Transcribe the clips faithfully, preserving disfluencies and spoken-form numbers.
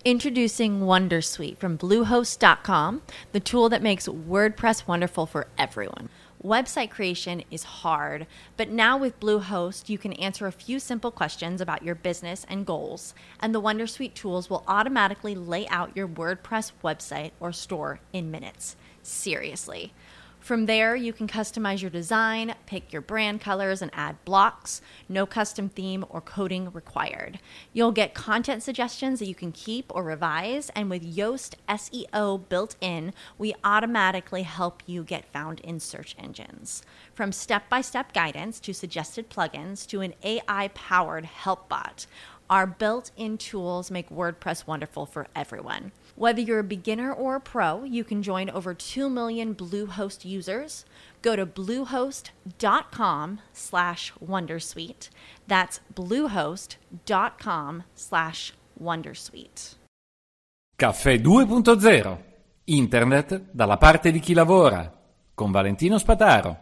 Introducing Wondersuite from Bluehost dot com, the tool that makes WordPress wonderful for everyone. Website creation is hard, but now with Bluehost, you can answer a few simple questions about your business and goals, and the Wondersuite tools will automatically lay out your WordPress website or store in minutes. Seriously. From there, you can customize your design, pick your brand colors, and add blocks. No custom theme or coding required. You'll get content suggestions that you can keep or revise, and with Yoast S E O built in, we automatically help you get found in search engines. From step-by-step guidance to suggested plugins to an A I-powered help bot, our built-in tools make WordPress wonderful for everyone. Whether you're a beginner or a pro, you can join over two million Bluehost users. Go to bluehost.com slash wondersuite. That's bluehost.com slash wondersuite. Caffè due punto zero. Internet dalla parte di chi lavora. Con Valentino Spataro.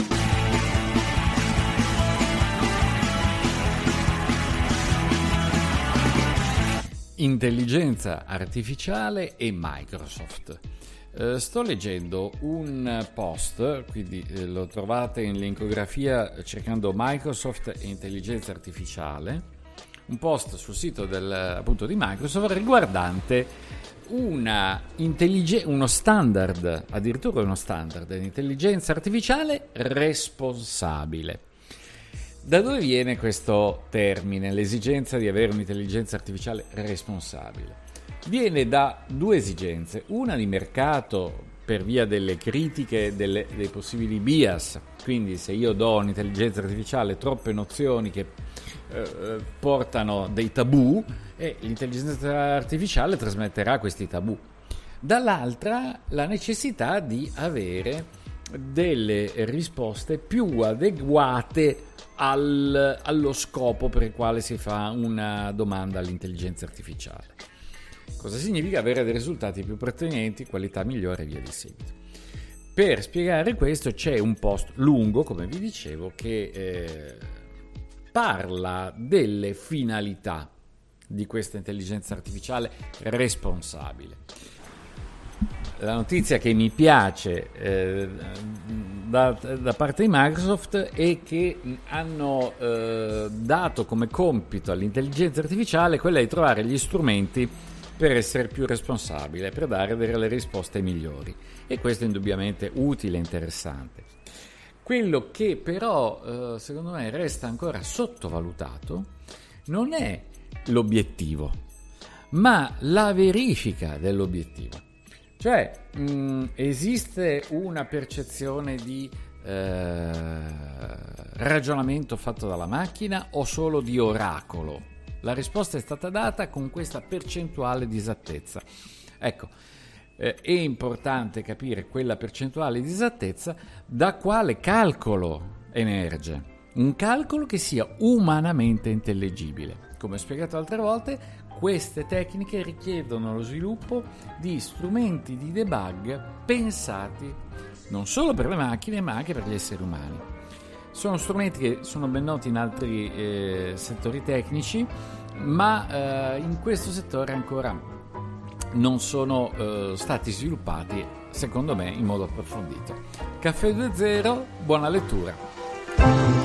Intelligenza artificiale e Microsoft. Eh, sto leggendo un post, quindi eh, lo trovate in linkografia cercando Microsoft e intelligenza artificiale, un post sul sito del, appunto di Microsoft riguardante una intellige- uno standard, addirittura uno standard di intelligenza artificiale responsabile. Da dove viene questo termine, l'esigenza di avere un'intelligenza artificiale responsabile? Viene da due esigenze, una di mercato per via delle critiche delle, dei possibili bias, quindi se io do un'intelligenza artificiale troppe nozioni che eh, portano dei tabù, e l'intelligenza artificiale trasmetterà questi tabù. Dall'altra la necessità di avere delle risposte più adeguate al, allo scopo per il quale si fa una domanda all'intelligenza artificiale. Cosa significa avere dei risultati più pertinenti, qualità migliore e via di seguito. Per spiegare questo c'è un post lungo, come vi dicevo, che eh, parla delle finalità di questa intelligenza artificiale responsabile. La notizia che mi piace eh, da, da parte di Microsoft è che hanno eh, dato come compito all'intelligenza artificiale quella di trovare gli strumenti per essere più responsabile, per dare delle risposte migliori, e questo è indubbiamente utile e interessante. Quello che però eh, secondo me resta ancora sottovalutato non è l'obiettivo, ma la verifica dell'obiettivo. Cioè, mh, esiste una percezione di eh, ragionamento fatto dalla macchina o solo di oracolo? La risposta è stata data con questa percentuale di esattezza. Ecco, eh, è importante capire quella percentuale di esattezza da quale calcolo emerge. Un calcolo che sia umanamente intellegibile. Come ho spiegato altre volte, queste tecniche richiedono lo sviluppo di strumenti di debug pensati non solo per le macchine ma anche per gli esseri umani. Sono strumenti che sono ben noti in altri eh, settori tecnici, ma eh, in questo settore ancora non sono eh, stati sviluppati, secondo me, in modo approfondito. Caffè due zero, buona lettura.